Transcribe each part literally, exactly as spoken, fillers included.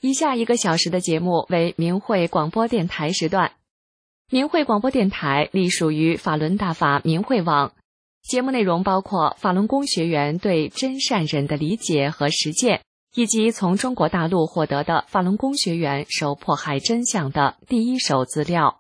以下一个小时的节目为明慧广播电台时段。明慧广播电台隶属于法轮大法明慧网，节目内容包括法轮功学员对真善忍的理解和实践，以及从中国大陆获得的法轮功学员受迫害真相的第一手资料。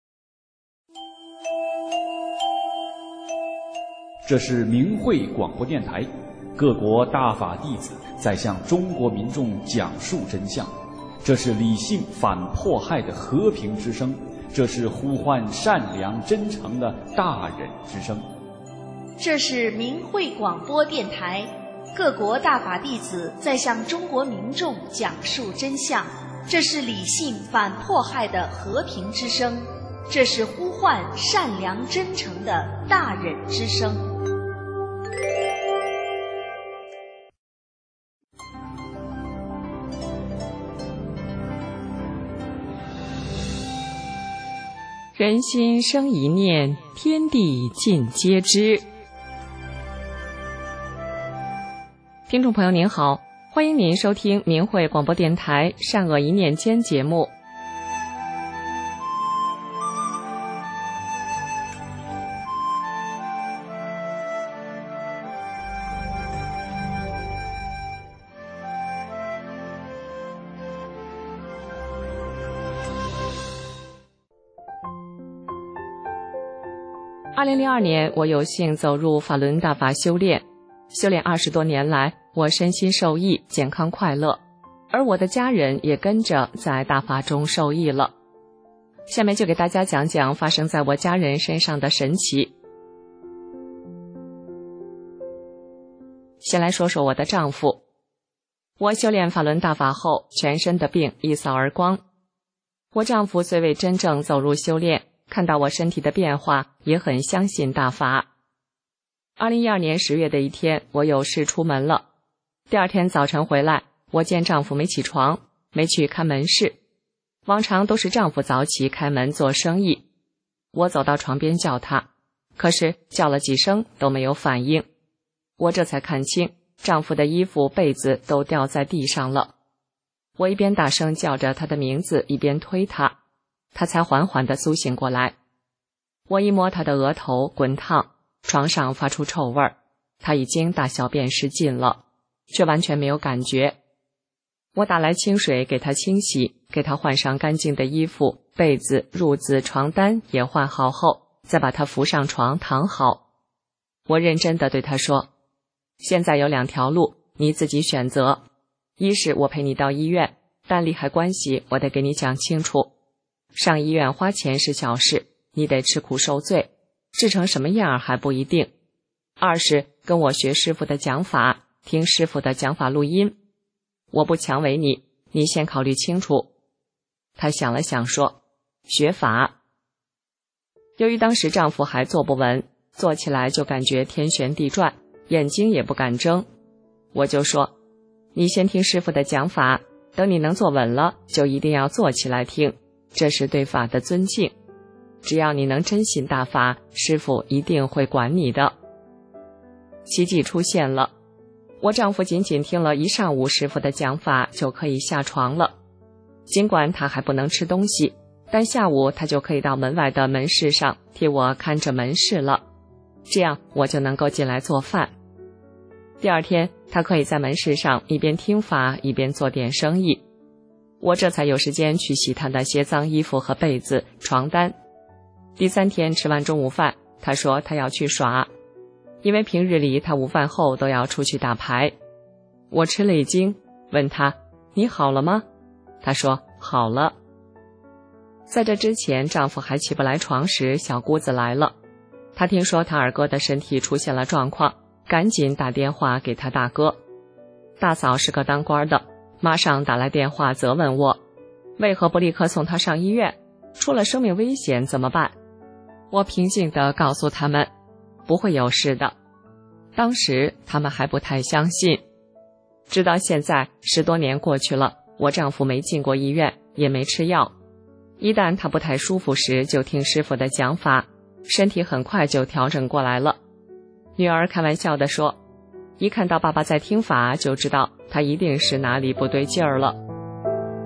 这是明慧广播电台，各国大法弟子在向中国民众讲述真相，这是理性反迫害的和平之声，这是呼唤善良真诚的大忍之声。 这是明慧广播电台，各国大法弟子在向中国民众讲述真相，这是理性反迫害的和平之声，这是呼唤善良真诚的大忍之声。 人心生一念，天地尽皆知。听众朋友您好，欢迎您收听明慧广播电台善恶一念间节目。二零零二年，我有幸走入法轮大法修炼，修炼二十多年来，我身心受益，健康快乐，而我的家人也跟着在大法中受益了。下面就给大家讲讲发生在我家人身上的神奇。先来说说我的丈夫，我修炼法轮大法后，全身的病一扫而光。我丈夫虽未真正走入修炼，看到我身体的变化，也很相信大法。二零一二年十月的一天，我有事出门了。第二天早晨回来，我见丈夫没起床，没去看门市。往常都是丈夫早起开门做生意，我走到床边叫他，可是叫了几声都没有反应。我这才看清，丈夫的衣服被子都掉在地上了。我一边大声叫着他的名字，一边推他，他才缓缓地苏醒过来。我一摸他的额头滚烫，床上发出臭味儿，他已经大小便失禁了，却完全没有感觉。我打来清水给他清洗，给他换上干净的衣服，被子、褥子、床单也换好后，再把他扶上床躺好。我认真地对他说，现在有两条路，你自己选择。一是我陪你到医院，但利害关系我得给你讲清楚。上医院花钱是小事，你得吃苦受罪，治成什么样还不一定。二是跟我学师父的讲法，听师父的讲法录音。我不强为你，你先考虑清楚。他想了想说，学法。由于当时丈夫还坐不稳，坐起来就感觉天旋地转，眼睛也不敢睁。我就说，你先听师父的讲法，等你能坐稳了，就一定要坐起来听，这是对法的尊敬。只要你能真信大法，师父一定会管你的。奇迹出现了，我丈夫仅仅听了一上午师父的讲法就可以下床了。尽管他还不能吃东西，但下午他就可以到门外的门市上替我看着门市了，这样我就能够进来做饭。第二天他可以在门市上一边听法一边做点生意，我这才有时间去洗他的些脏衣服和被子、床单。第三天吃完中午饭，他说他要去耍，因为平日里他午饭后都要出去打牌。我吃了一惊，问他，你好了吗？他说好了。在这之前，丈夫还起不来床时，小姑子来了。他听说他二哥的身体出现了状况，赶紧打电话给他大哥。大嫂是个当官的，马上打来电话责问我，为何不立刻送他上医院？出了生命危险怎么办？我平静地告诉他们，不会有事的。当时他们还不太相信。直到现在十多年过去了，我丈夫没进过医院，也没吃药。一旦他不太舒服时，就听师父的讲法，身体很快就调整过来了。女儿开玩笑地说，一看到爸爸在听法，就知道他一定是哪里不对劲儿了。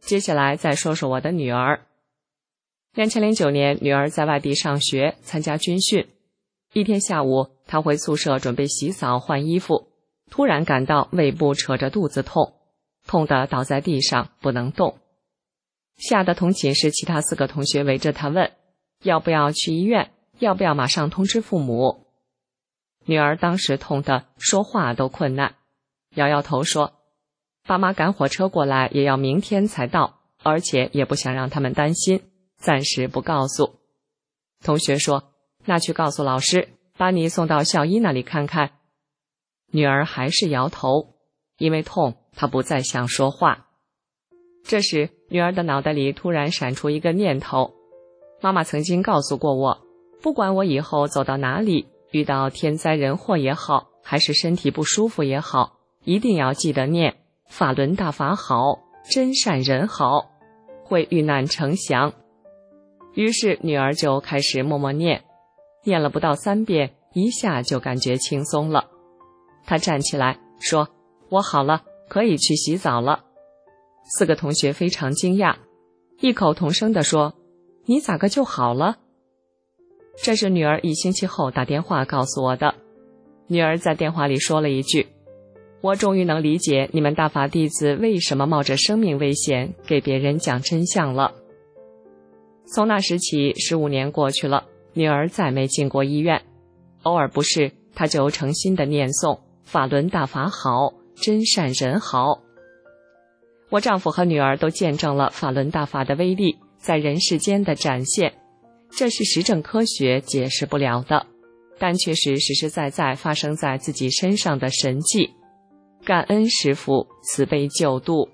接下来再说说我的女儿。两千零九年，女儿在外地上学，参加军训。一天下午，她回宿舍准备洗澡换衣服，突然感到胃部扯着肚子痛，痛得倒在地上不能动。吓得同寝室其他四个同学围着她问，要不要去医院，要不要马上通知父母。女儿当时痛得说话都困难，摇摇头说，爸妈赶火车过来也要明天才到，而且也不想让他们担心，暂时不告诉。同学说，那去告诉老师，把你送到校医那里看看。女儿还是摇头，因为痛，她不再想说话。这时，女儿的脑袋里突然闪出一个念头，妈妈曾经告诉过我，不管我以后走到哪里，遇到天灾人祸也好，还是身体不舒服也好，一定要记得念法轮大法好，真善人好，会遇难成祥。于是女儿就开始默默念，念了不到三遍，一下就感觉轻松了。她站起来说，我好了，可以去洗澡了。四个同学非常惊讶，异口同声地说，你咋个就好了？这是女儿一星期后打电话告诉我的。女儿在电话里说了一句，我终于能理解你们大法弟子为什么冒着生命危险给别人讲真相了。从那时起，十五年过去了，女儿再没进过医院，偶尔不适，她就诚心的念诵法轮大法好，真善人好。我丈夫和女儿都见证了法轮大法的威力在人世间的展现，这是实证科学解释不了的，但却是实实在在发生在自己身上的神迹。感恩师父慈悲救度。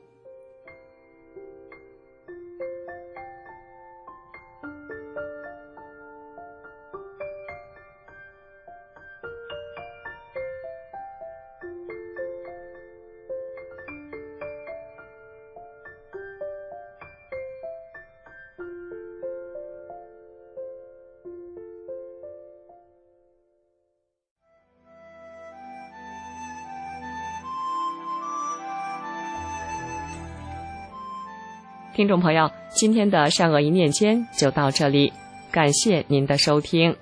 听众朋友，今天的善恶一念间就到这里，感谢您的收听。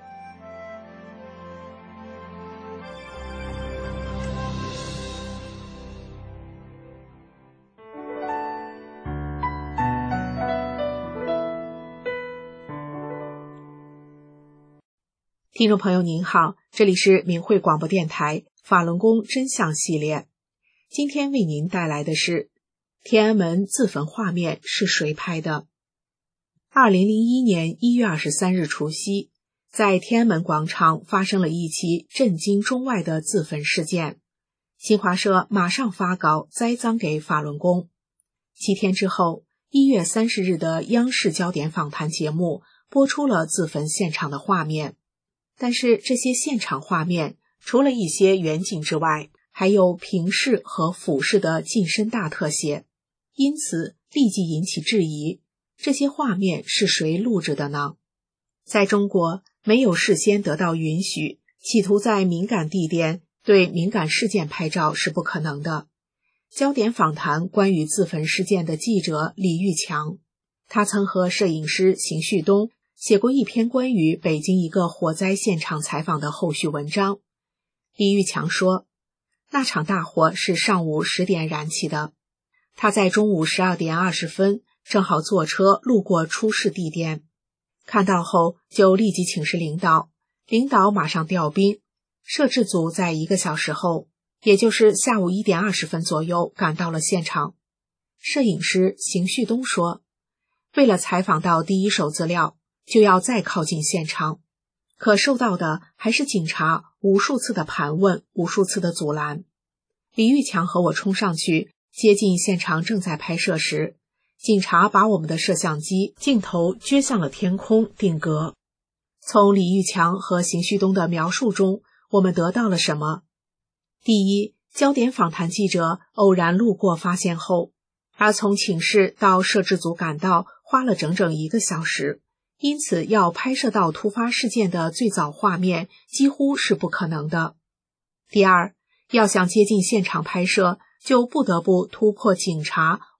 听众朋友您好，这里是明慧广播电台法轮功真相系列，今天为您带来的是天安门自焚画面是谁拍的？二零零一年一月二十三日除夕，在天安门广场发生了一起震惊中外的自焚事件。新华社马上发稿栽赃给法轮功。七天之后，一月三十日的央视焦点访谈节目播出了自焚现场的画面。但是这些现场画面除了一些远景之外，还有平视和俯视的近身大特写。因此立即引起质疑，这些画面是谁录制的呢？在中国，没有事先得到允许，企图在敏感地点对敏感事件拍照是不可能的。焦点访谈关于自焚事件的记者李玉强，他曾和摄影师邢旭东写过一篇关于北京一个火灾现场采访的后续文章。李玉强说，那场大火是上午十点燃起的，他在中午十二点二十分正好坐车路过出事地点，看到后就立即请示领导，领导马上调兵，摄制组在一个小时后，也就是下午一点二十分左右赶到了现场。摄影师邢旭东说，为了采访到第一手资料，就要再靠近现场，可受到的还是警察无数次的盘问，无数次的阻拦。李玉强和我冲上去接近现场正在拍摄时，警察把我们的摄像机镜头撅向了天空定格。从李玉强和邢旭东的描述中，我们得到了什么？第一，焦点访谈记者偶然路过发现后，而从请示到摄制组赶到花了整整一个小时，因此要拍摄到突发事件的最早画面几乎是不可能的。第二，要想接近现场拍摄，就不得不突破警察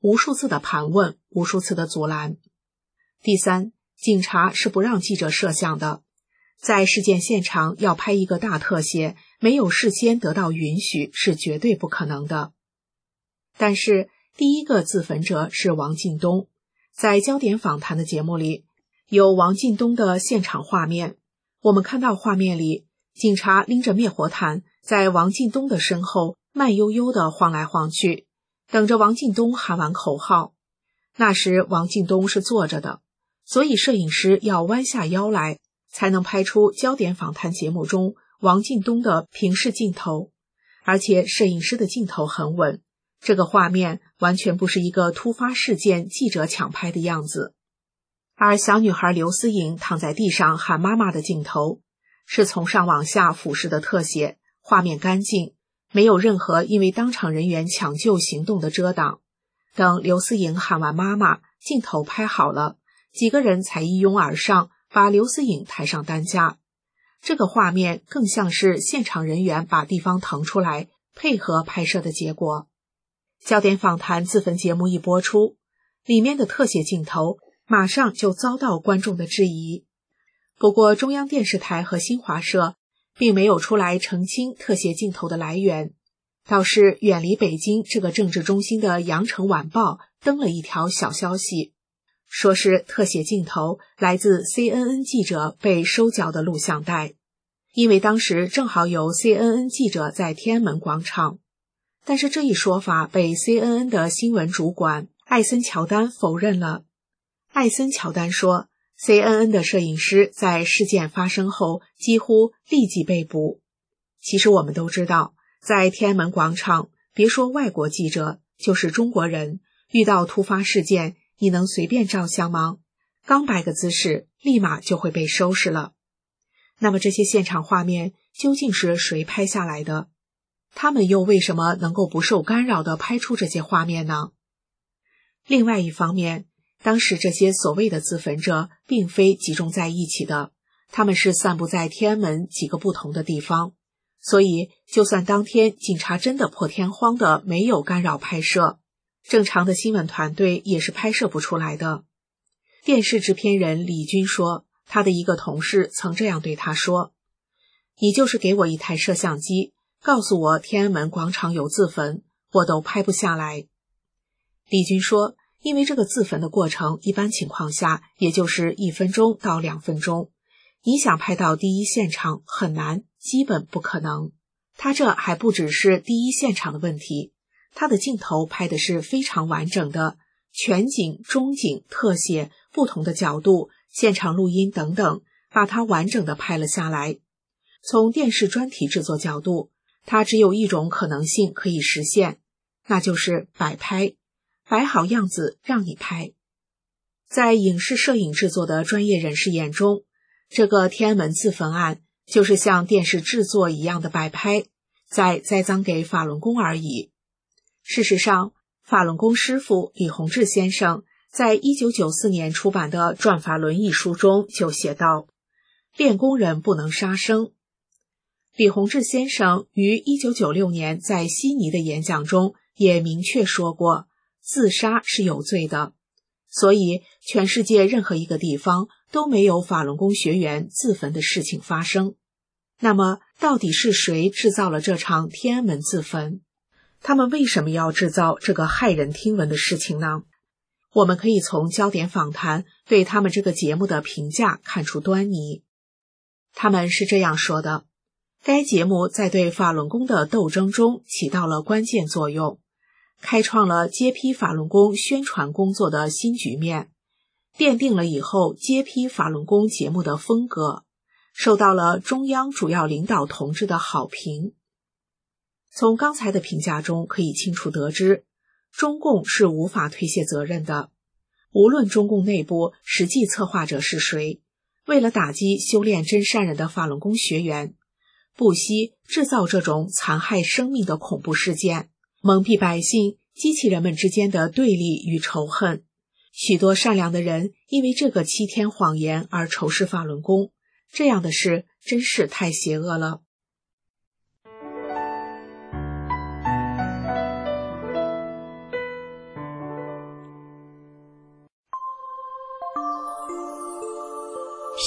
无数次的盘问，无数次的阻拦。第三，警察是不让记者摄像的，在事件现场要拍一个大特写，没有事先得到允许是绝对不可能的。但是第一个自焚者是王进东，在焦点访谈的节目里，有王进东的现场画面。我们看到画面里，警察拎着灭火毯在王进东的身后慢悠悠地晃来晃去，等着王进东喊完口号。那时王进东是坐着的，所以摄影师要弯下腰来，才能拍出焦点访谈节目中王进东的平视镜头。而且摄影师的镜头很稳，这个画面完全不是一个突发事件记者抢拍的样子。而小女孩刘思颖躺在地上喊妈妈的镜头，是从上往下俯视的特写，画面干净，没有任何因为当场人员抢救行动的遮挡。等刘思颖喊完妈妈，镜头拍好了，几个人才一拥而上，把刘思颖抬上担架。这个画面更像是现场人员把地方腾出来，配合拍摄的结果。焦点访谈自焚节目一播出，里面的特写镜头马上就遭到观众的质疑。不过中央电视台和新华社并没有出来澄清特写镜头的来源，倒是远离北京这个政治中心的羊城晚报登了一条小消息，说是特写镜头来自 C N N 记者被收缴的录像带，因为当时正好有 C N N 记者在天安门广场。但是这一说法被 C N N 的新闻主管艾森乔丹否认了。艾森乔丹说， C N N 的摄影师在事件发生后几乎立即被捕。其实我们都知道，在天安门广场，别说外国记者，就是中国人，遇到突发事件，你能随便照相吗？刚摆个姿势，立马就会被收拾了。那么这些现场画面究竟是谁拍下来的？他们又为什么能够不受干扰地拍出这些画面呢？另外一方面，当时这些所谓的自焚者并非集中在一起的，他们是散布在天安门几个不同的地方，所以就算当天警察真的破天荒的没有干扰拍摄，正常的新闻团队也是拍摄不出来的。电视制片人李军说，他的一个同事曾这样对他说，你就是给我一台摄像机，告诉我天安门广场有自焚，我都拍不下来。李军说，因为这个自焚的过程一般情况下也就是一分钟到两分钟，你想拍到第一现场很难，基本不可能。他这还不只是第一现场的问题，他的镜头拍的是非常完整的，全景、中景、特写、不同的角度、现场录音等等，把它完整的拍了下来。从电视专题制作角度，它只有一种可能性可以实现，那就是摆拍，摆好样子让你拍。在影视摄影制作的专业人士眼中，这个天安门自焚案就是像电视制作一样的摆拍，在栽赃给法轮功而已。事实上，法轮功师父李洪志先生在一九九四年出版的《转法轮》一书中就写道，练功人不能杀生。李洪志先生于一九九六年在悉尼的演讲中也明确说过，自杀是有罪的，所以全世界任何一个地方都没有法轮功学员自焚的事情发生。那么到底是谁制造了这场天安门自焚？他们为什么要制造这个骇人听闻的事情呢？我们可以从焦点访谈对他们这个节目的评价看出端倪。他们是这样说的，该节目在对法轮功的斗争中起到了关键作用，开创了揭批法轮功宣传工作的新局面，奠定了以后揭批法轮功节目的风格，受到了中央主要领导同志的好评。从刚才的评价中可以清楚得知，中共是无法推卸责任的。无论中共内部实际策划者是谁，为了打击修炼真善人的法轮功学员，不惜制造这种残害生命的恐怖事件，蒙蔽百姓，激起人们之间的对立与仇恨。许多善良的人因为这个欺天谎言而仇视法轮功，这样的事真是太邪恶了。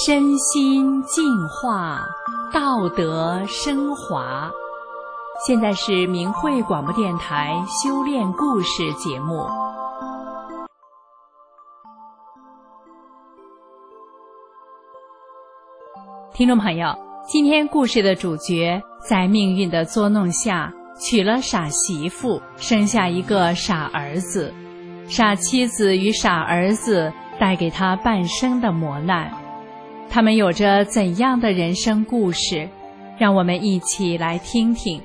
身心净化，道德升华。现在是明慧广播电台修炼故事节目。听众朋友，今天故事的主角在命运的作弄下娶了傻媳妇，生下一个傻儿子。傻妻子与傻儿子带给他半生的磨难，他们有着怎样的人生故事？让我们一起来听听。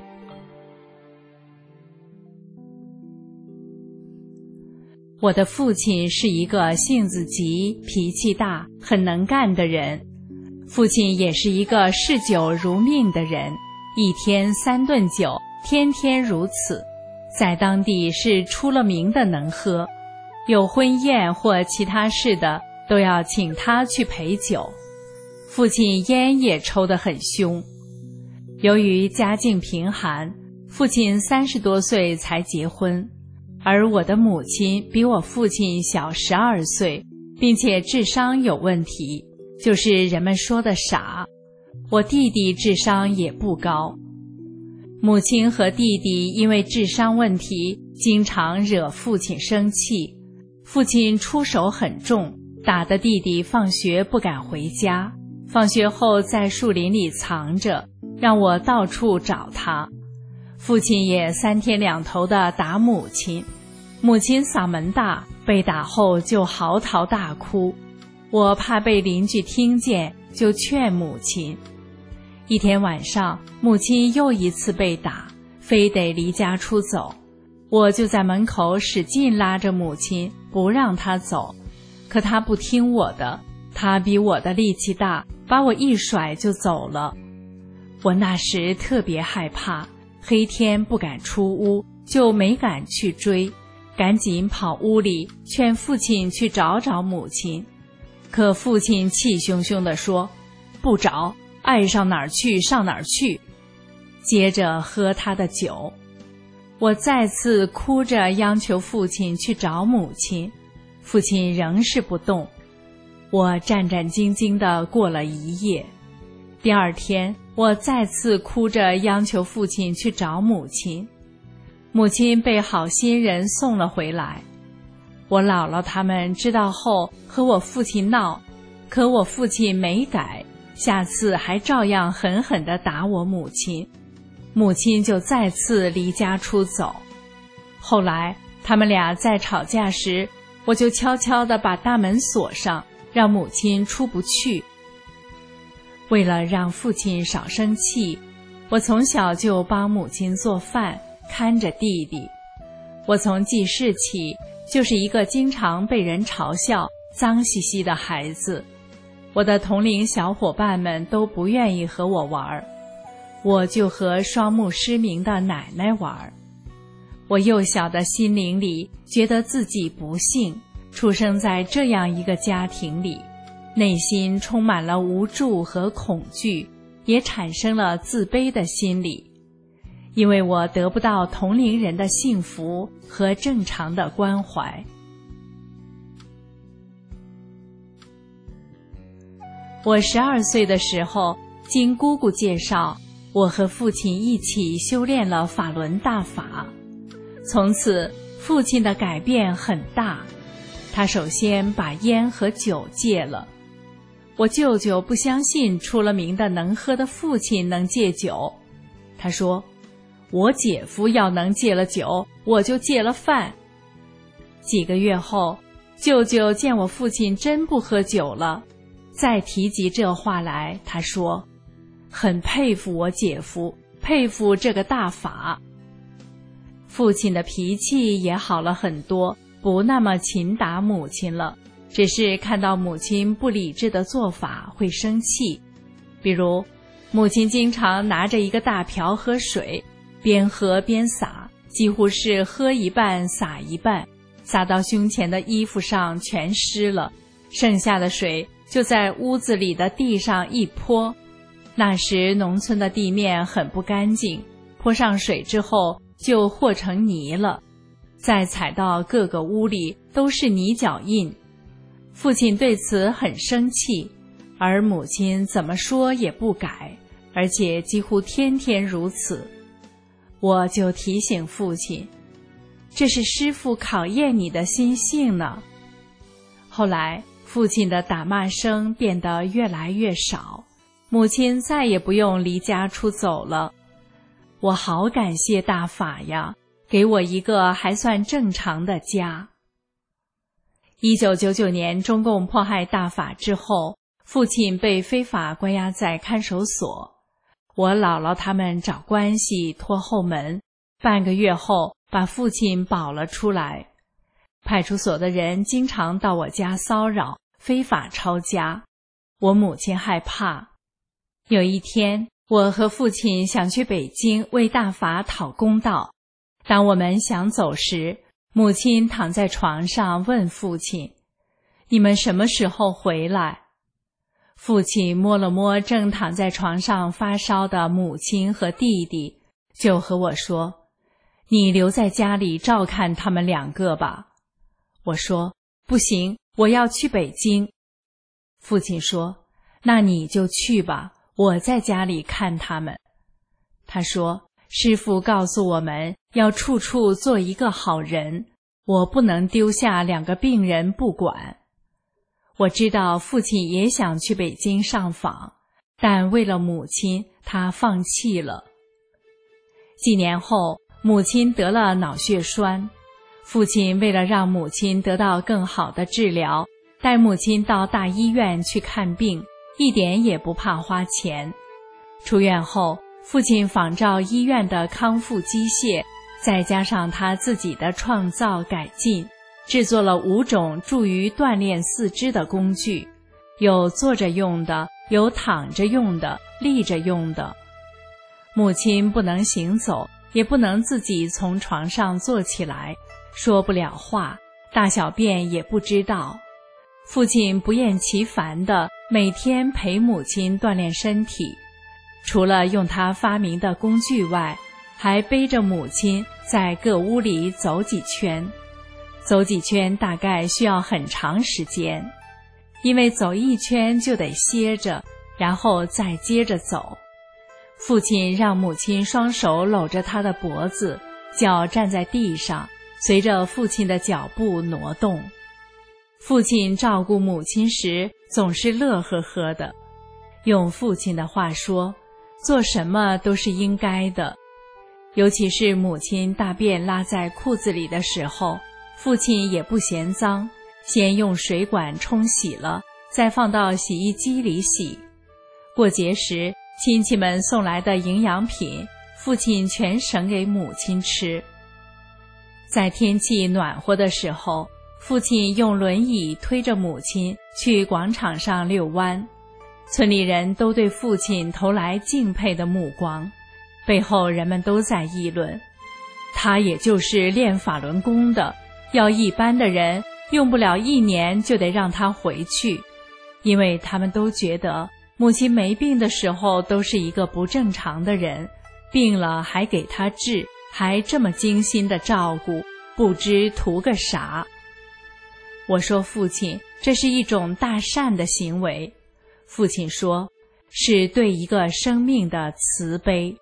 我的父亲是一个性子急、脾气大、很能干的人。父亲也是一个嗜酒如命的人，一天三顿酒，天天如此，在当地是出了名的能喝，有婚宴或其他事的都要请他去陪酒。父亲烟也抽得很凶。由于家境贫寒，父亲三十多岁才结婚，而我的母亲比我父亲小十二岁，并且智商有问题，就是人们说的傻。我弟弟智商也不高。母亲和弟弟因为智商问题，经常惹父亲生气。父亲出手很重，打得弟弟放学不敢回家，放学后在树林里藏着，让我到处找他。父亲也三天两头地打母亲，母亲嗓门大，被打后就嚎啕大哭。我怕被邻居听见，就劝母亲。一天晚上，母亲又一次被打，非得离家出走。我就在门口使劲拉着母亲，不让她走，可她不听我的，她比我的力气大，把我一甩就走了。我那时特别害怕，黑天不敢出屋，就没敢去追，赶紧跑屋里劝父亲去找找母亲。可父亲气汹汹地说，不找，爱上哪儿去上哪儿去，接着喝他的酒。我再次哭着央求父亲去找母亲，父亲仍是不动。我战战兢兢地过了一夜。第二天，我再次哭着央求父亲去找母亲，母亲被好心人送了回来。我姥姥他们知道后和我父亲闹，可我父亲没改，下次还照样狠狠地打我母亲，母亲就再次离家出走。后来他们俩在吵架时，我就悄悄地把大门锁上，让母亲出不去。为了让父亲少生气，我从小就帮母亲做饭，看着弟弟。我从记事起就是一个经常被人嘲笑、脏兮兮的孩子。我的同龄小伙伴们都不愿意和我玩，我就和双目失明的奶奶玩。我幼小的心灵里觉得自己不幸，出生在这样一个家庭里，内心充满了无助和恐惧，也产生了自卑的心理，因为我得不到同龄人的幸福和正常的关怀。我十二岁的时候，经姑姑介绍，我和父亲一起修炼了法轮大法。从此，父亲的改变很大。他首先把烟和酒戒了。我舅舅不相信出了名的能喝的父亲能戒酒，他说，我姐夫要能戒了酒，我就戒了饭。几个月后，舅舅见我父亲真不喝酒了，再提及这话来，他说，很佩服我姐夫，佩服这个大法。父亲的脾气也好了很多，不那么勤打母亲了，只是看到母亲不理智的做法会生气。比如，母亲经常拿着一个大瓢喝水，边喝边洒，几乎是喝一半洒一半，洒到胸前的衣服上全湿了，剩下的水就在屋子里的地上一泼。那时农村的地面很不干净，泼上水之后就和成泥了，再踩到各个屋里都是泥脚印。父亲对此很生气， 而母亲怎么说也不改，而且几乎天天如此。我就提醒父亲，这是师父考验你的心性呢。后来父亲的打骂声变得越来越少，母亲再也不用离家出走了。我好感谢大法呀，给我一个还算正常的家。一九九九年中共迫害大法之后，父亲被非法关押在看守所，我姥姥他们找关系拖后门，半个月后把父亲保了出来。派出所的人经常到我家骚扰，非法抄家，我母亲害怕。有一天，我和父亲想去北京为大法讨公道。当我们想走时，母亲躺在床上问父亲：“你们什么时候回来？”父亲摸了摸正躺在床上发烧的母亲和弟弟，就和我说：“你留在家里照看他们两个吧。”我说：“不行，我要去北京。”父亲说：“那你就去吧，我在家里看他们。”他说：“师父告诉我们要处处做一个好人，我不能丢下两个病人不管。”我知道父亲也想去北京上访，但为了母亲，他放弃了。几年后，母亲得了脑血栓，父亲为了让母亲得到更好的治疗，带母亲到大医院去看病，一点也不怕花钱。出院后，父亲仿照医院的康复机械，再加上他自己的创造改进，制作了五种助于锻炼四肢的工具，有坐着用的，有躺着用的，立着用的。母亲不能行走，也不能自己从床上坐起来，说不了话，大小便也不知道。父亲不厌其烦地每天陪母亲锻炼身体，除了用他发明的工具外，还背着母亲在各屋里走几圈。走几圈大概需要很长时间，因为走一圈就得歇着，然后再接着走。父亲让母亲双手搂着他的脖子，脚站在地上，随着父亲的脚步挪动。父亲照顾母亲时总是乐呵呵的，用父亲的话说，做什么都是应该的。尤其是母亲大便拉在裤子里的时候，父亲也不嫌脏，先用水管冲洗了，再放到洗衣机里洗。过节时，亲戚们送来的营养品，父亲全省给母亲吃。在天气暖和的时候，父亲用轮椅推着母亲去广场上遛弯，村里人都对父亲投来敬佩的目光，背后人们都在议论，他也就是练法轮功的，要一般的人用不了一年就得让他回去，因为他们都觉得母亲没病的时候都是一个不正常的人，病了还给他治，还这么精心的照顾，不知图个啥。我说父亲，这是一种大善的行为。父亲说，是对一个生命的慈悲。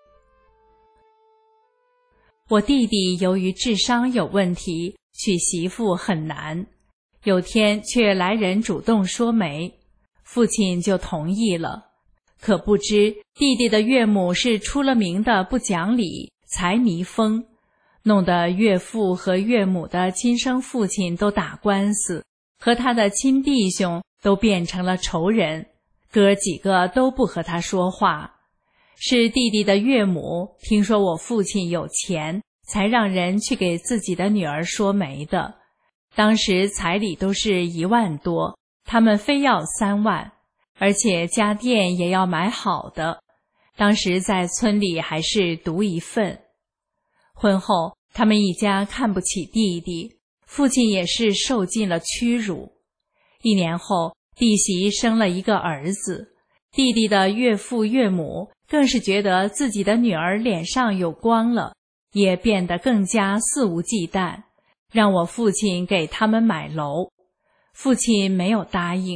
我弟弟由于智商有问题，娶媳妇很难，有天却来人主动说媒，父亲就同意了。可不知弟弟的岳母是出了名的不讲理，财迷疯，弄得岳父和岳母的亲生父亲都打官司，和他的亲弟兄都变成了仇人，哥几个都不和他说话。是弟弟的岳母听说我父亲有钱，才让人去给自己的女儿说媒的。当时彩礼都是一万多，他们非要三万，而且家电也要买好的。当时在村里还是独一份。婚后，他们一家看不起弟弟，父亲也是受尽了屈辱。一年后，弟媳生了一个儿子，弟弟的岳父岳母更是觉得自己的女儿脸上有光了，也变得更加肆无忌惮，让我父亲给他们买楼。父亲没有答应，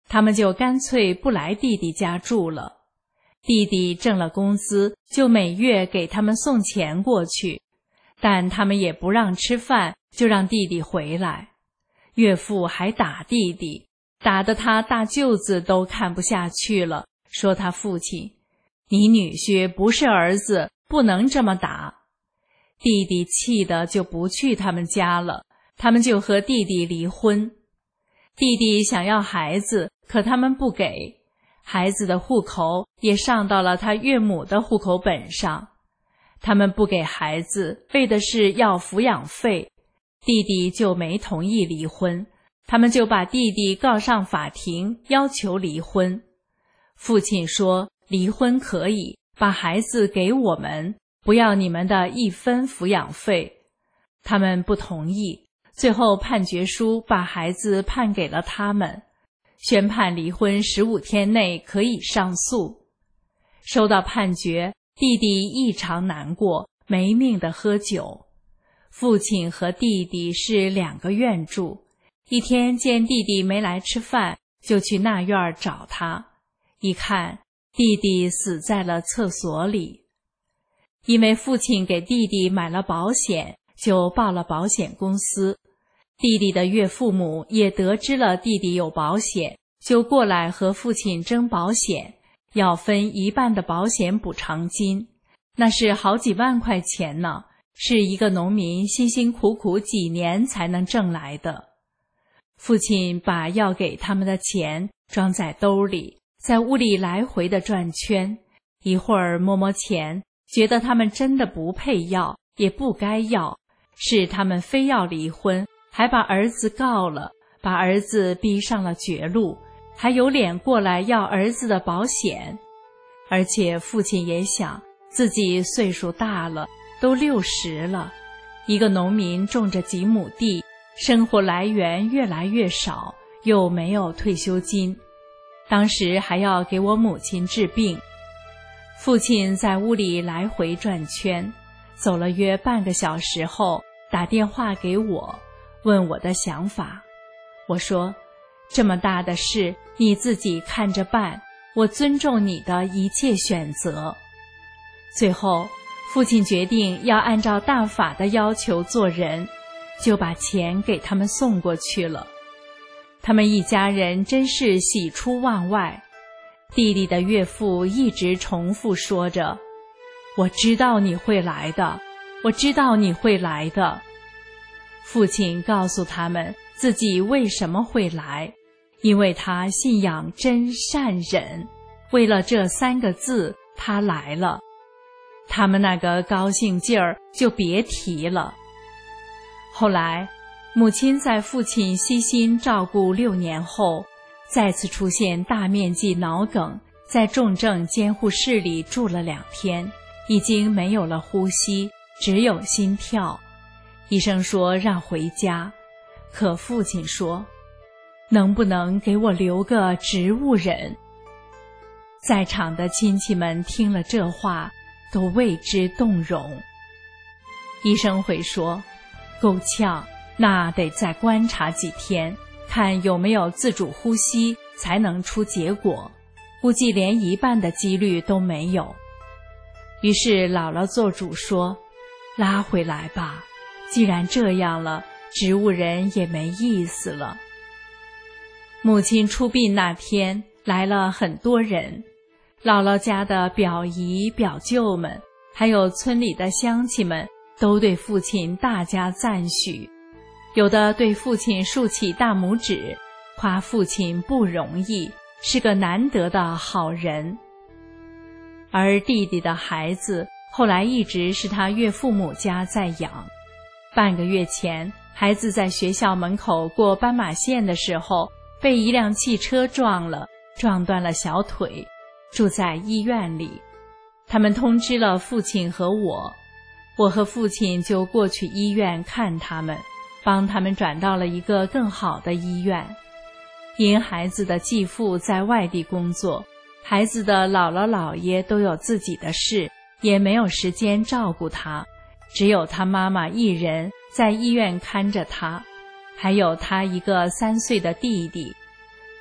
他们就干脆不来弟弟家住了。弟弟挣了工资，就每月给他们送钱过去，但他们也不让吃饭，就让弟弟回来。岳父还打弟弟，打得他大舅子都看不下去了，说他父亲：“你女婿不是儿子，不能这么打。”弟弟气得就不去他们家了，他们就和弟弟离婚。弟弟想要孩子，可他们不给，孩子的户口也上到了他岳母的户口本上。他们不给孩子，为的是要抚养费，弟弟就没同意离婚，他们就把弟弟告上法庭，要求离婚。父亲说离婚可以，把孩子给我们，不要你们的一分抚养费。他们不同意，最后判决书把孩子判给了他们，宣判离婚十五天内可以上诉。收到判决，弟弟异常难过，没命地喝酒。父亲和弟弟是两个院住，一天见弟弟没来吃饭，就去那院找他，一看弟弟死在了厕所里。因为父亲给弟弟买了保险，就报了保险公司。弟弟的岳父母也得知了弟弟有保险，就过来和父亲争保险，要分一半的保险补偿金，那是好几万块钱呢，是一个农民辛辛苦苦几年才能挣来的。父亲把要给他们的钱装在兜里，在屋里来回的转圈，一会儿摸摸钱，觉得他们真的不配要，也不该要，是他们非要离婚，还把儿子告了，把儿子逼上了绝路，还有脸过来要儿子的保险。而且父亲也想，自己岁数大了，都六十了，一个农民种着几亩地，生活来源越来越少，又没有退休金，当时还要给我母亲治病。父亲在屋里来回转圈，走了约半个小时后，打电话给我，问我的想法。我说，这么大的事你自己看着办，我尊重你的一切选择。最后父亲决定要按照大法的要求做人，就把钱给他们送过去了。他们一家人真是喜出望外。弟弟的岳父一直重复说着，我知道你会来的，我知道你会来的。父亲告诉他们自己为什么会来，因为他信仰真善忍，为了这三个字他来了。他们那个高兴劲儿就别提了。后来母亲在父亲悉心照顾六年后，再次出现大面积脑梗，在重症监护室里住了两天，已经没有了呼吸，只有心跳。医生说让回家，可父亲说，能不能给我留个植物人？在场的亲戚们听了这话，都为之动容。医生会说，够呛，那得再观察几天，看有没有自主呼吸，才能出结果，估计连一半的几率都没有。于是姥姥做主说，拉回来吧，既然这样了，植物人也没意思了。母亲出殡那天来了很多人，姥姥家的表姨表舅们，还有村里的乡亲们，都对父亲大加赞许，有的对父亲竖起大拇指，夸父亲不容易，是个难得的好人。而弟弟的孩子后来一直是他岳父母家在养。半个月前，孩子在学校门口过斑马线的时候，被一辆汽车撞了，撞断了小腿，住在医院里。他们通知了父亲和我，我和父亲就过去医院看他们，帮他们转到了一个更好的医院。因孩子的继父在外地工作，孩子的姥姥姥爷都有自己的事，也没有时间照顾他，只有他妈妈一人在医院看着他，还有他一个三岁的弟弟。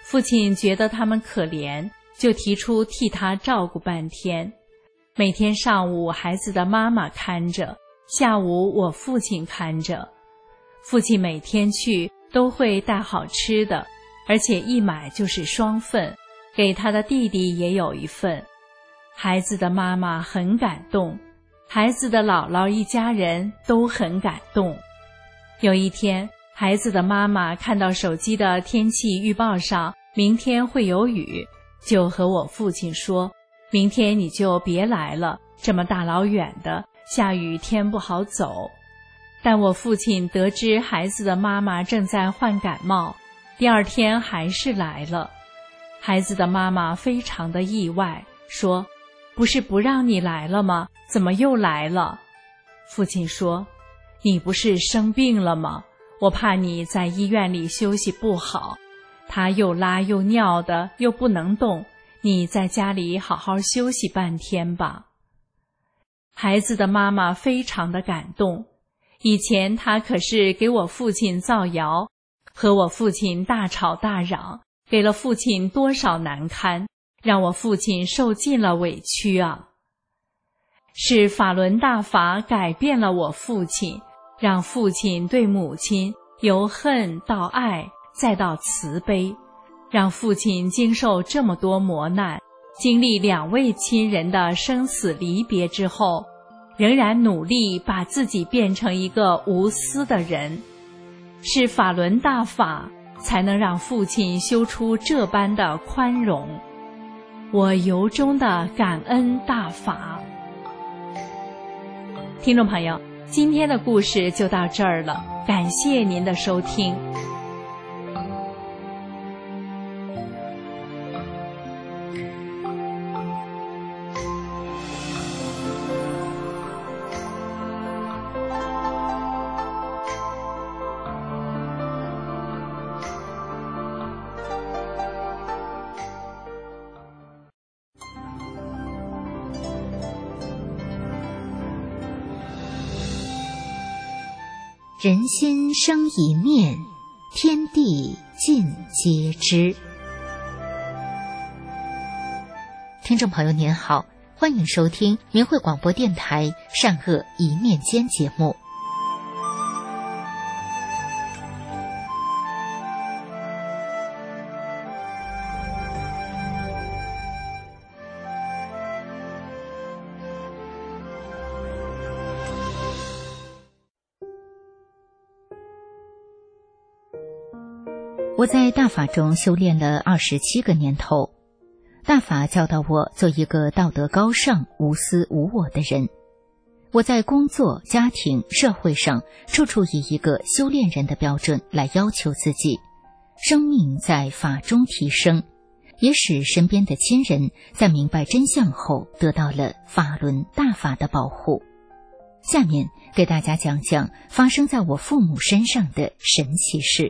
父亲觉得他们可怜，就提出替他照顾半天。每天上午孩子的妈妈看着，下午我父亲看着。父亲每天去都会带好吃的，而且一买就是双份，给他的弟弟也有一份。孩子的妈妈很感动，孩子的姥姥一家人都很感动。有一天，孩子的妈妈看到手机的天气预报上明天会有雨，就和我父亲说，明天你就别来了，这么大老远的，下雨天不好走。但我父亲得知孩子的妈妈正在患感冒，第二天还是来了。孩子的妈妈非常的意外，说，不是不让你来了吗？怎么又来了？父亲说，你不是生病了吗？我怕你在医院里休息不好，他又拉又尿的，又不能动，你在家里好好休息半天吧。孩子的妈妈非常的感动，以前她可是给我父亲造谣，和我父亲大吵大嚷，给了父亲多少难堪，让我父亲受尽了委屈啊。是法轮大法改变了我父亲，让父亲对母亲由恨到爱，再到慈悲，让父亲经受这么多磨难，经历两位亲人的生死离别之后，仍然努力把自己变成一个无私的人。是法轮大法才能让父亲修出这般的宽容，我由衷的感恩大法。听众朋友，今天的故事就到这儿了，感谢您的收听。 人心生一念，天地尽皆知。听众朋友您好，欢迎收听明慧广播电台善恶一念间节目。我在大法中修炼了二十七个年头，大法教导我做一个道德高尚、无私无我的人。我在工作、家庭、社会上，处处以一个修炼人的标准来要求自己，生命在法中提升，也使身边的亲人在明白真相后得到了法轮大法的保护。下面给大家讲讲发生在我父母身上的神奇事。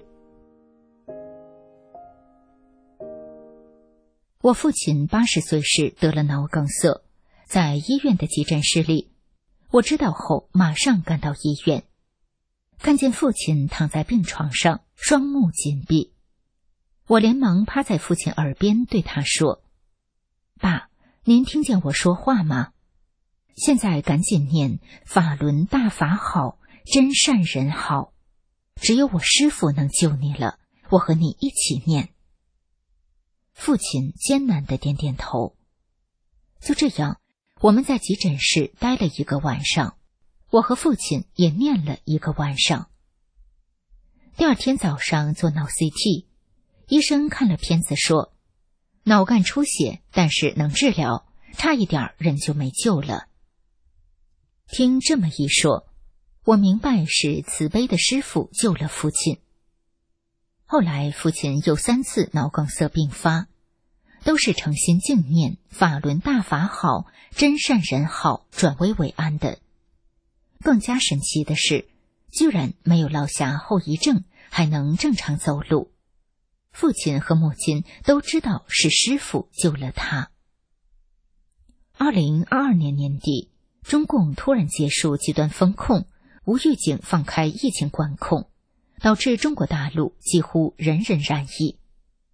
我父亲八十岁时得了脑梗塞，在医院的急诊室里，我知道后马上赶到医院，看见父亲躺在病床上，双目紧闭。我连忙趴在父亲耳边对他说，爸，您听见我说话吗？现在赶紧念法轮大法好，真善人好，只有我师父能救你了，我和你一起念。父亲艰难地点点头。就这样，我们在急诊室待了一个晚上，我和父亲也念了一个晚上。第二天早上做脑 C T， 医生看了片子说，脑干出血，但是能治疗，差一点人就没救了。听这么一说，我明白是慈悲的师父救了父亲。后来父亲有三次脑梗塞并发，都是诚心敬念法轮大法好，真善人好，转危为安的。更加神奇的是，居然没有落下后遗症，还能正常走路。父亲和母亲都知道是师父救了他。二零二二年年底，中共突然结束极端封控，无预警放开疫情管控，导致中国大陆几乎人人染疫。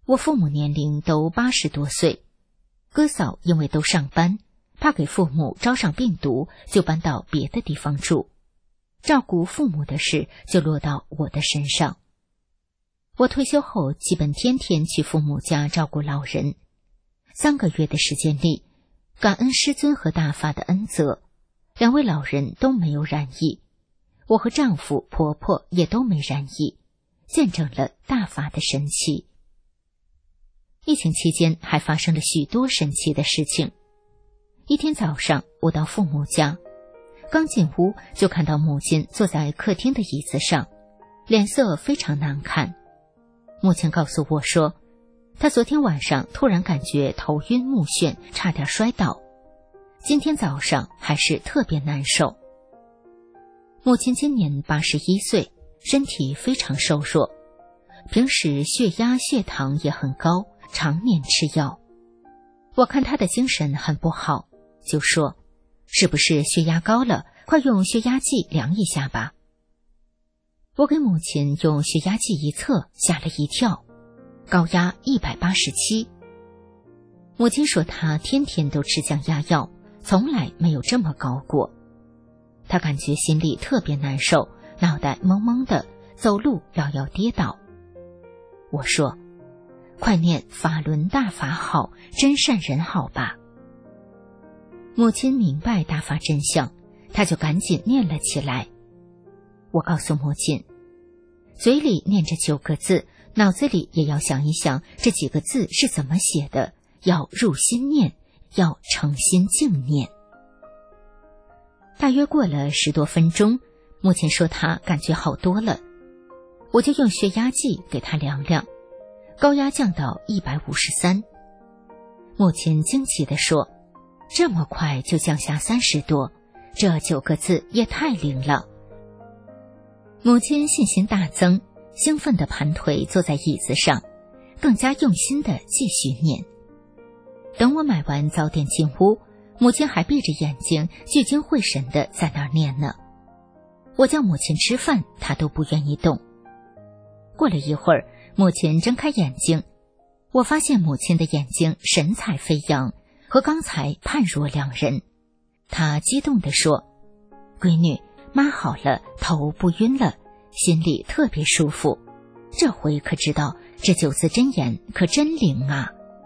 我父母年龄都八十多岁，哥嫂因为都上班，怕给父母招上病毒，就搬到别的地方住，照顾父母的事就落到我的身上。我退休后基本天天去父母家照顾老人，三个月的时间里，感恩师尊和大法的恩泽，两位老人都没有染疫，我和丈夫婆婆也都没染疫，见证了大法的神奇。疫情期间还发生了许多神奇的事情。一天早上，我到父母家，刚进屋就看到母亲坐在客厅的椅子上，脸色非常难看。母亲告诉我说，她昨天晚上突然感觉头晕目眩，差点摔倒，今天早上还是特别难受。母亲今年八十一岁，身体非常瘦弱，平时血压血糖也很高，常年吃药。我看她的精神很不好，就说，是不是血压高了，快用血压计量一下吧。我给母亲用血压计一测，吓了一跳，高压一百八十七。母亲说她天天都吃降压药，从来没有这么高过。她感觉心里特别难受，脑袋懵懵的，走路摇摇跌倒。我说，快念法轮大法好，真善人好吧。母亲明白大法真相，她就赶紧念了起来。我告诉母亲，嘴里念着九个字，脑子里也要想一想这几个字是怎么写的，要入心念，要诚心静念。大约过了十多分钟，母亲说她感觉好多了，我就用血压计给她量量，高压降到一百五十三。母亲惊奇地说，这么快就降下三十多，这九个字也太灵了。母亲信心大增，兴奋地盘腿坐在椅子上，更加用心地继续念。等我买完早点进屋，母亲还闭着眼睛聚精会神地在那儿念呢。我叫母亲吃饭，她都不愿意动。过了一会儿，母亲睁开眼睛，我发现母亲的眼睛神采飞扬，和刚才判若两人。她激动地说，闺女，妈好了，头不晕了，心里特别舒服，这回可知道这九字真言可真灵啊。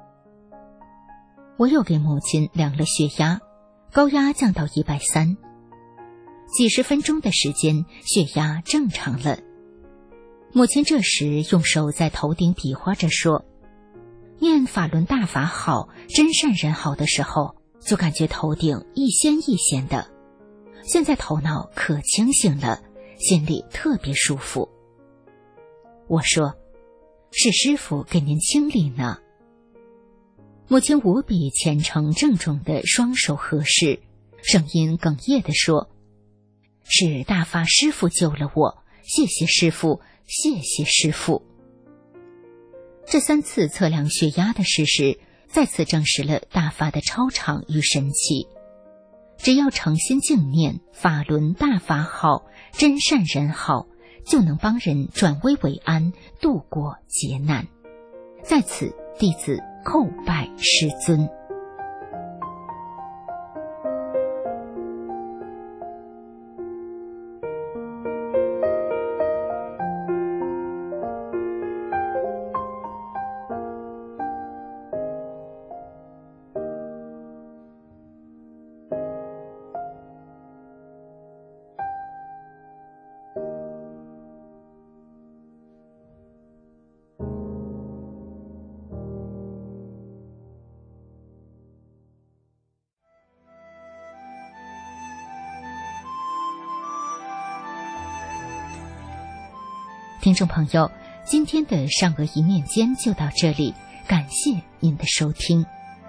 我又给母亲量了血压，高压降到一百三，几十分钟的时间，血压正常了。母亲这时用手在头顶比划着说，念法轮大法好，真善人好的时候，就感觉头顶一仙一仙的，现在头脑可清醒了，心里特别舒服。我说，是师父给您清理呢。母亲无比虔诚郑重的双手合十，声音哽咽地说，是大法师父救了我，谢谢师父，谢谢师父。这三次测量血压的事实，再次证实了大法的超常与神奇。只要诚心静念法轮大法好，真善人好，就能帮人转危为安，度过劫难。在此，弟子叩拜师尊。听众朋友，今天的上额一念间就到这里，感谢您的收听。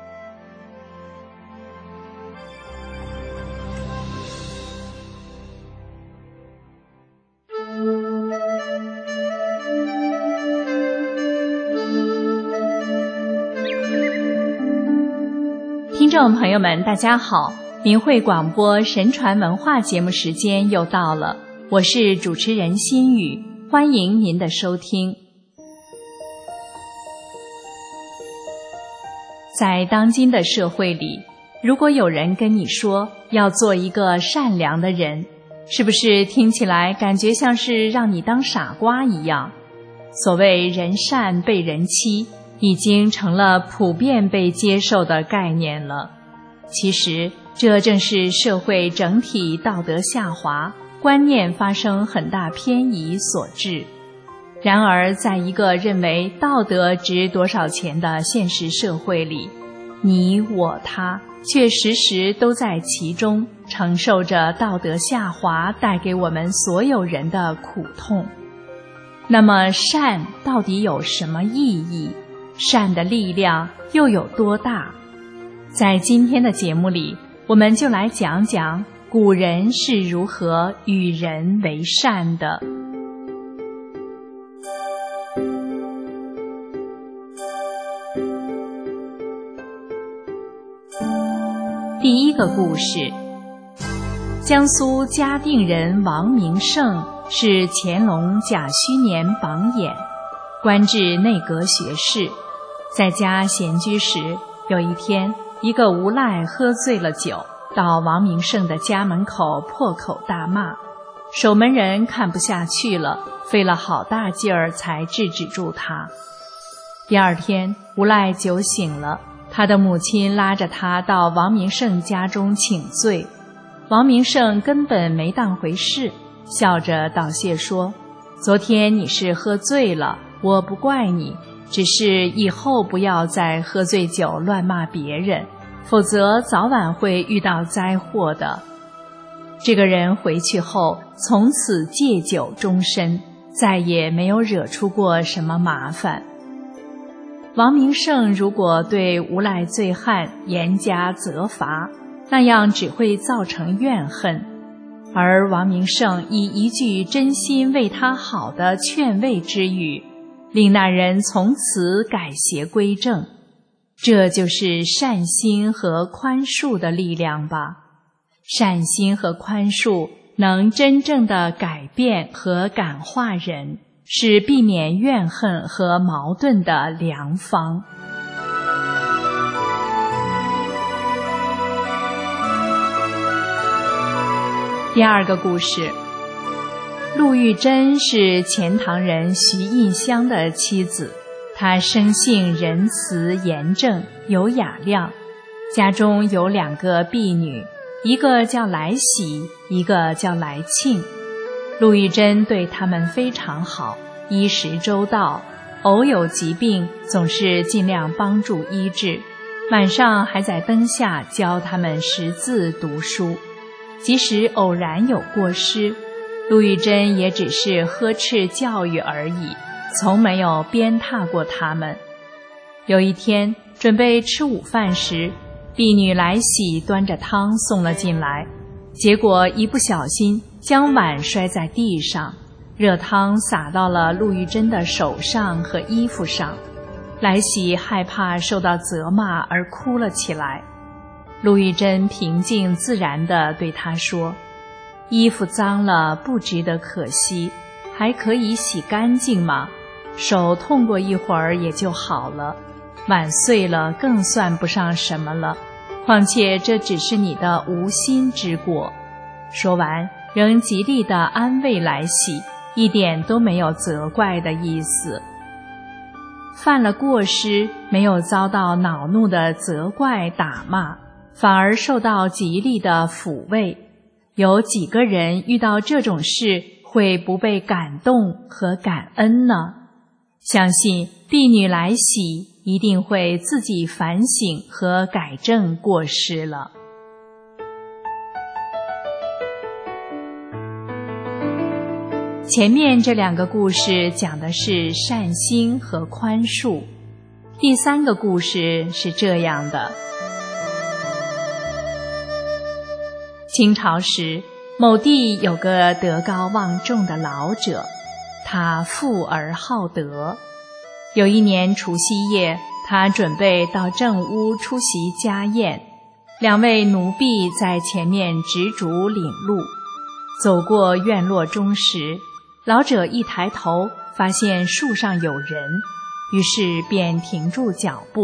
听众朋友们，大家好，明慧广播神传文化节目时间又到了，我是主持人心雨，欢迎您的收听。 在当今的社会里，如果有人跟你说要做一个善良的人，是不是听起来感觉像是让你当傻瓜一样？所谓人善被人欺，已经成了普遍被接受的概念了。其实，这正是社会整体道德下滑、观念发生很大偏移所致。然而，在一个认为道德值多少钱的现实社会里，你我他却时时都在其中承受着道德下滑带给我们所有人的苦痛。那么善到底有什么意义？善的力量又有多大？在今天的节目里，我们就来讲讲古人是如何与人为善的。第一个故事，江苏嘉定人王明胜是乾隆甲戌年榜眼，官至内阁学士。在家闲居时，有一天，一个无赖喝醉了酒，到王明胜的家门口破口大骂，守门人看不下去了，费了好大劲儿才制止住他。第二天，无赖酒醒了，他的母亲拉着他到王明胜家中请罪。王明胜根本没当回事，笑着道谢说：“昨天你是喝醉了，我不怪你，只是以后不要再喝醉酒乱骂别人，否则早晚会遇到灾祸的。”这个人回去后，从此戒酒终身，再也没有惹出过什么麻烦。王明胜如果对无赖醉汉严加责罚，那样只会造成怨恨，而王明胜以一句真心为他好的劝慰之语，令那人从此改邪归正。这就是善心和宽恕的力量吧。善心和宽恕能真正的改变和感化人，是避免怨恨和矛盾的良方。第二个故事，陆玉珍是钱塘人徐印香的妻子，她生性仁慈严正，有雅量，家中有两个婢女，一个叫来喜，一个叫来庆。陆玉珍对他们非常好，衣食周到，偶有疾病总是尽量帮助医治，晚上还在灯下教他们识字读书。即使偶然有过失，陆玉珍也只是呵斥教育而已，从没有鞭挞过他们。有一天准备吃午饭时，婢女来喜端着汤送了进来，结果一不小心将碗摔在地上，热汤洒到了陆玉珍的手上和衣服上。来喜害怕受到责骂而哭了起来。陆玉珍平静自然地对他说：“衣服脏了不值得可惜，还可以洗干净吗？手痛过一会儿也就好了，碗碎了更算不上什么了，况且这只是你的无心之过。”说完仍极力地安慰来喜，一点都没有责怪的意思。犯了过失，没有遭到恼怒的责怪打骂，反而受到极力的抚慰。有几个人遇到这种事会不被感动和感恩呢？相信婢女来喜一定会自己反省和改正过失了。前面这两个故事讲的是善心和宽恕，第三个故事是这样的。清朝时，某地有个德高望重的老者，他富而好德。有一年除夕夜，他准备到正屋出席家宴，两位奴婢在前面执烛领路。走过院落中时，老者一抬头，发现树上有人，于是便停住脚步，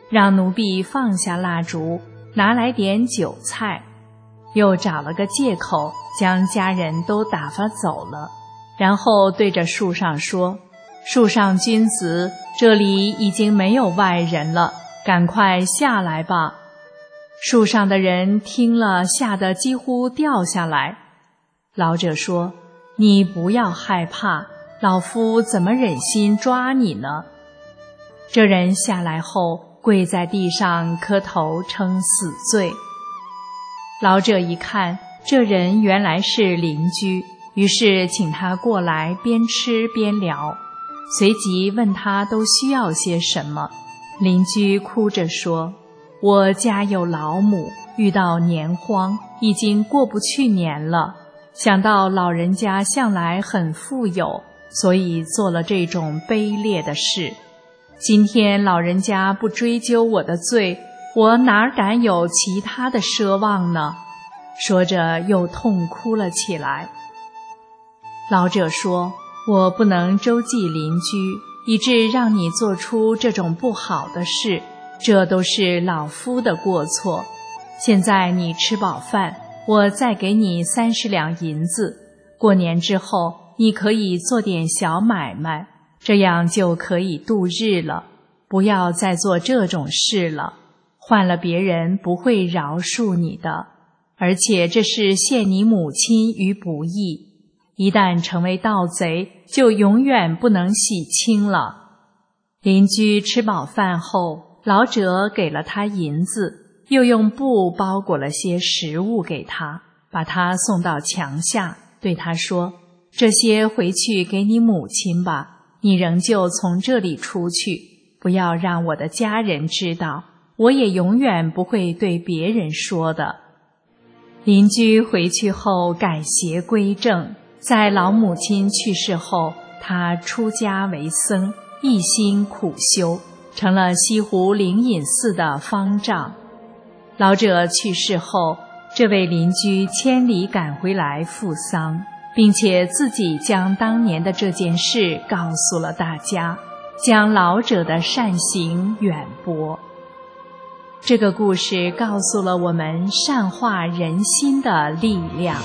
让奴婢放下蜡烛，拿来点酒菜，又找了个借口将家人都打发走了，然后对着树上说：树上君子，这里已经没有外人了，赶快下来吧。树上的人听了，吓得几乎掉下来。老者说：你不要害怕，老夫怎么忍心抓你呢？这人下来后，跪在地上磕头称死罪。老者一看，这人原来是邻居，于是请他过来边吃边聊，随即问他都需要些什么。邻居哭着说：我家有老母，遇到年荒，已经过不去年了，想到老人家向来很富有，所以做了这种卑劣的事。今天老人家不追究我的罪，我哪敢有其他的奢望呢？说着又痛哭了起来。老者说：我不能周济邻居，以致让你做出这种不好的事，这都是老夫的过错。现在你吃饱饭，我再给你三十两银子，过年之后你可以做点小买卖，这样就可以度日了，不要再做这种事了，换了别人不会饶恕你的，而且这是陷你母亲于不义，一旦成为盗贼，就永远不能洗清了。邻居吃饱饭后，老者给了他银子，又用布包裹了些食物给他，把他送到墙下，对他说：这些回去给你母亲吧，你仍旧从这里出去，不要让我的家人知道，我也永远不会对别人说的。邻居回去后改邪归正，在老母亲去世后，他出家为僧，一心苦修，成了西湖灵隐寺的方丈。老者去世后，这位邻居千里赶回来赴丧，并且自己将当年的这件事告诉了大家，将老者的善行远播。这个故事告诉了我们善化人心的力量。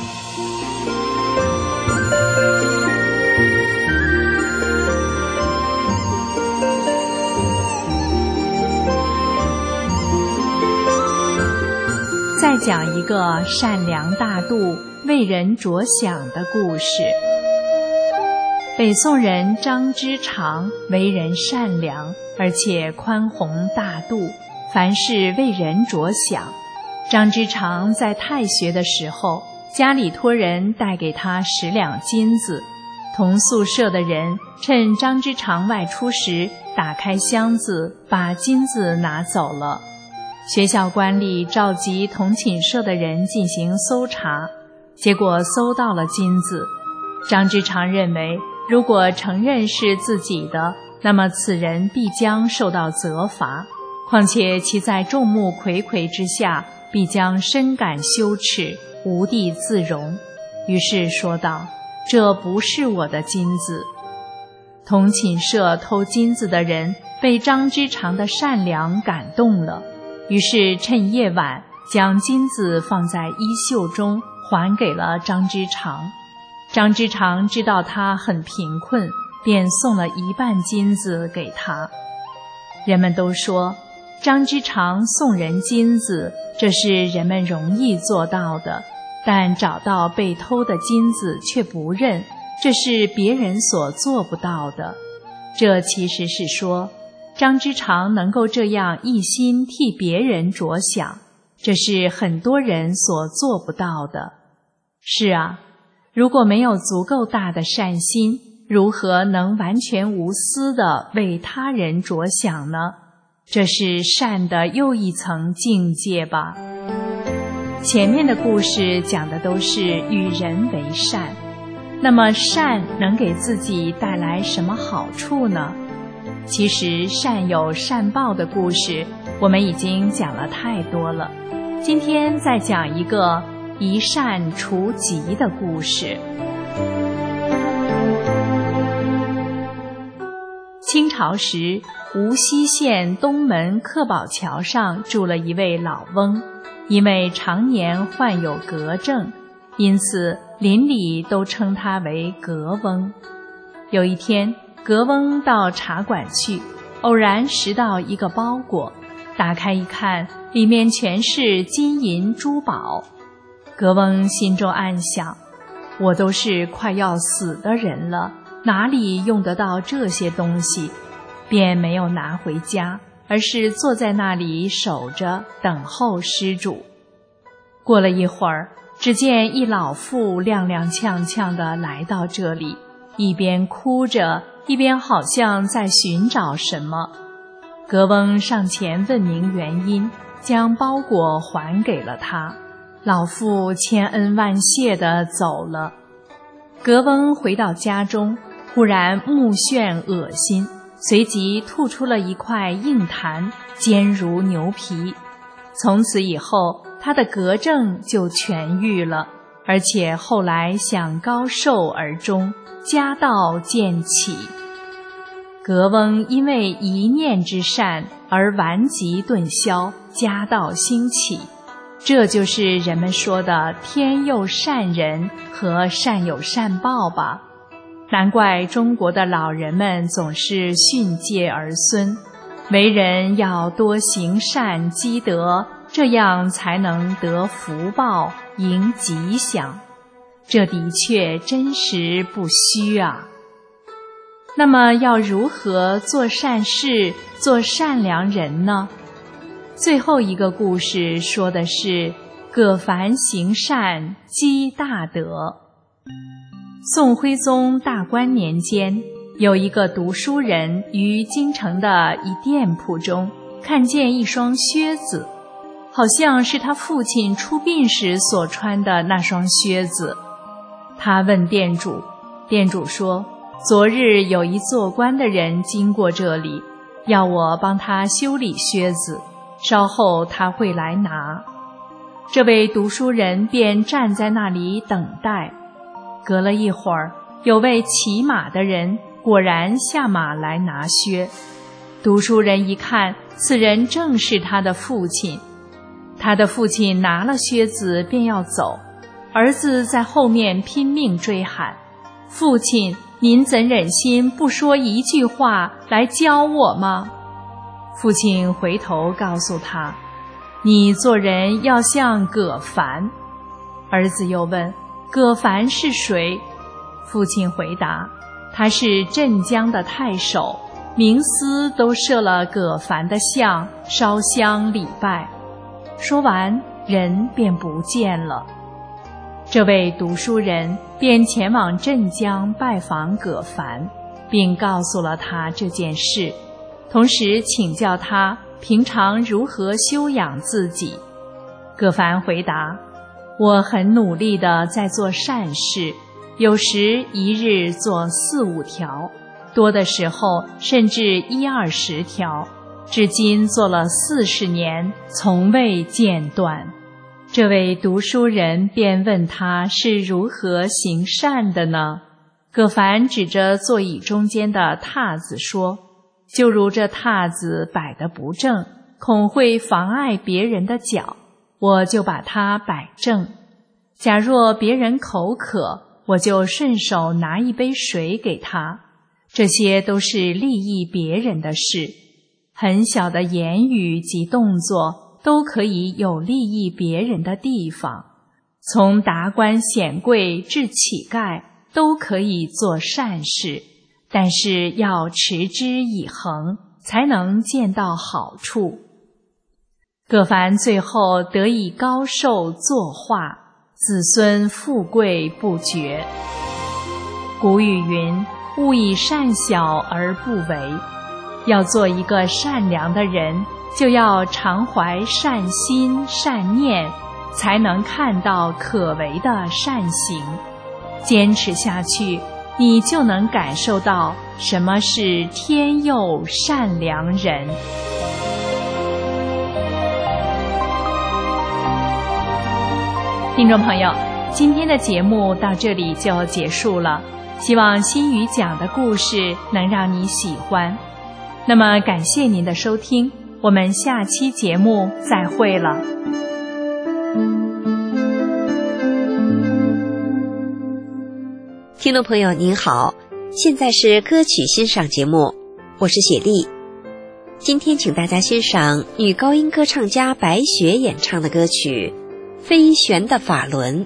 再讲一个善良大度、为人着想的故事。北宋人张之常为人善良，而且宽宏大度，凡事为人着想。张之常在太学的时候，家里托人带给他十两金子，同宿舍的人趁张之常外出时，打开箱子，把金子拿走了。学校官吏召集同寝舍的人进行搜查，结果搜到了金子。张之常认为，如果承认是自己的，那么此人必将受到责罚，况且其在众目睽睽之下，必将深感羞耻，无地自容。于是说道：这不是我的金子。同寝舍偷金子的人被张之常的善良感动了，于是趁夜晚将金子放在衣袖中，还给了张之常。张之常知道他很贫困，便送了一半金子给他。人们都说，张之常送人金子，这是人们容易做到的，但找到被偷的金子却不认，这是别人所做不到的。这其实是说，张之常能够这样一心替别人着想，这是很多人所做不到的。是啊，如果没有足够大的善心，如何能完全无私地为他人着想呢？这是善的又一层境界吧。前面的故事讲的都是与人为善，那么善能给自己带来什么好处呢？其实善有善报的故事我们已经讲了太多了，今天再讲一个一善除疾的故事。清朝时， 无锡县东门客宝桥上住了一位老翁，因为常年患有嗝症，因此邻里都称他为嗝翁。有一天，嗝翁到茶馆去，偶然拾到一个包裹，打开一看，里面全是金银珠宝。嗝翁心中暗想，我都是快要死的人了，哪里用得到这些东西，便没有拿回家，而是坐在那里守着，等候施主。过了一会儿，只见一老妇踉踉跄跄地来到这里，一边哭着，一边好像在寻找什么。嗝翁上前问明原因，将包裹还给了他。老妇千恩万谢地走了。嗝翁回到家中，忽然目眩恶心，随即吐出了一块硬痰，坚如牛皮。从此以后，他的嗝症就痊愈了，而且后来享高寿而终，家道渐起。嗝翁因为一念之善而顽疾顿消，家道兴起，这就是人们说的天佑善人和善有善报吧。难怪中国的老人们总是训诫儿孙，为人要多行善积德，这样才能得福报，迎吉祥。这的确真实不虚啊。那么要如何做善事，做善良人呢？最后一个故事说的是葛凡行善积大德。宋徽宗大观年间，有一个读书人于京城的一店铺中看见一双靴子，好像是他父亲出殡时所穿的那双靴子。他问店主，店主说，昨日有一做官的人经过这里，要我帮他修理靴子，稍后他会来拿。这位读书人便站在那里等待。隔了一会儿，有位骑马的人果然下马来拿靴。读书人一看，此人正是他的父亲。他的父亲拿了靴子便要走，儿子在后面拼命追喊，父亲，您怎忍心不说一句话来教我吗？父亲回头告诉他，你做人要像葛凡。儿子又问，葛凡是谁？父亲回答，他是镇江的太守，冥司都设了葛凡的像，烧香礼拜。说完，人便不见了。这位读书人便前往镇江拜访葛凡，并告诉了他这件事，同时请教他平常如何修养自己。葛凡回答，我很努力地在做善事，有时一日做四五条，多的时候甚至一二十条，至今做了四十年，从未间断。这位读书人便问他是如何行善的呢？葛凡指着座椅中间的榻子说，就如这榻子摆得不正，恐会妨碍别人的脚，我就把它摆正。假若别人口渴，我就顺手拿一杯水给他。这些都是利益别人的事，很小的言语及动作都可以有利益别人的地方，从达官显贵至乞丐都可以做善事，但是要持之以恒，才能见到好处。葛凡最后得以高寿作画，子孙富贵不绝。古语云，勿以善小而不为，要做一个善良的人，就要常怀善心善念，才能看到可为的善行。坚持下去，你就能感受到什么是天佑善良人。听众朋友，今天的节目到这里就结束了，希望心语讲的故事能让你喜欢。 那么感谢您的收听，我们下期节目再会了。 听众朋友您好，现在是歌曲欣赏节目，我是雪莉。今天请大家欣赏女高音歌唱家白雪演唱的歌曲《飞旋的法轮》。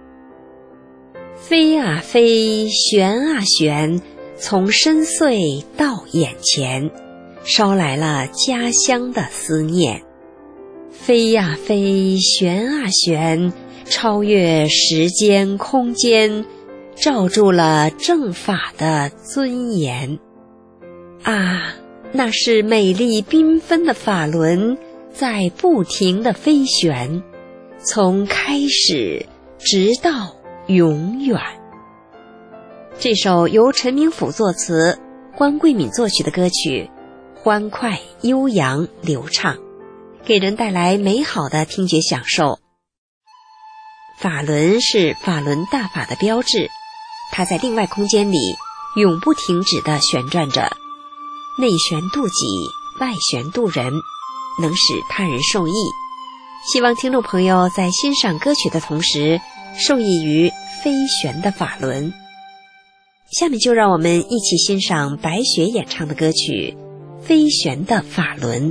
飞啊飞，旋啊旋，从深邃到眼前，捎来了家乡的思念。飞呀飞，旋啊旋，超越时间空间，罩住了正法的尊严。啊，那是美丽缤纷的法轮在不停地飞旋，从开始直到永远。这首由陈明甫作词、关桂敏作曲的歌曲，欢快、悠扬、流畅，给人带来美好的听觉享受。法轮是法轮大法的标志，它在另外空间里永不停止地旋转着，内旋度己，外旋度人，能使他人受益。希望听众朋友在欣赏歌曲的同时，受益于飞旋的法轮。下面就让我们一起欣赏白雪演唱的歌曲《飞旋的法轮》。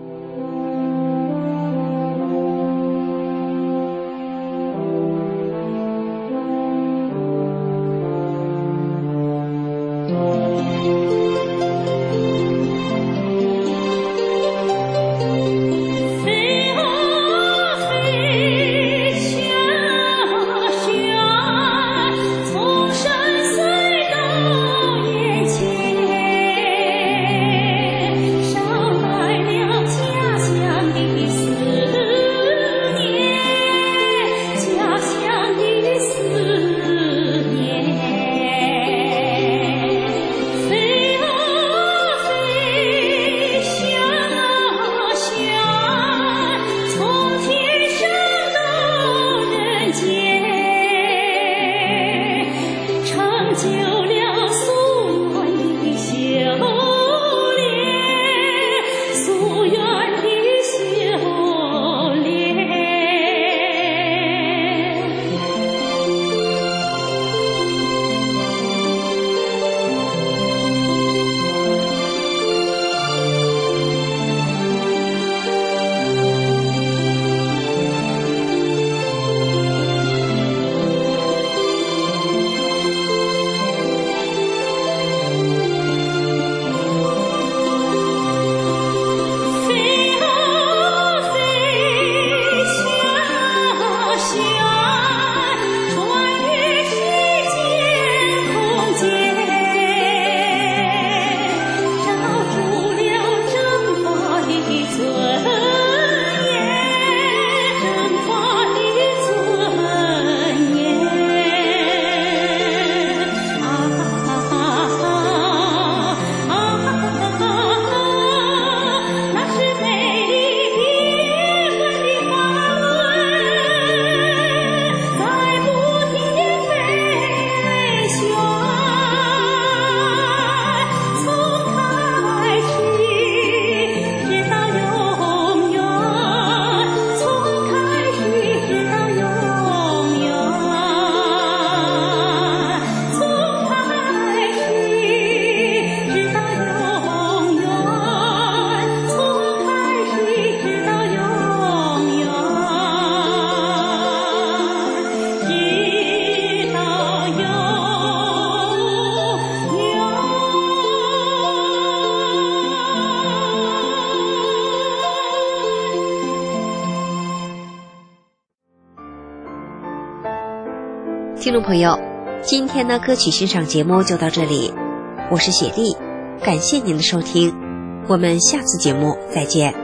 听众朋友，今天的歌曲欣赏节目就到这里，我是雪莉，感谢您的收听，我们下次节目再见。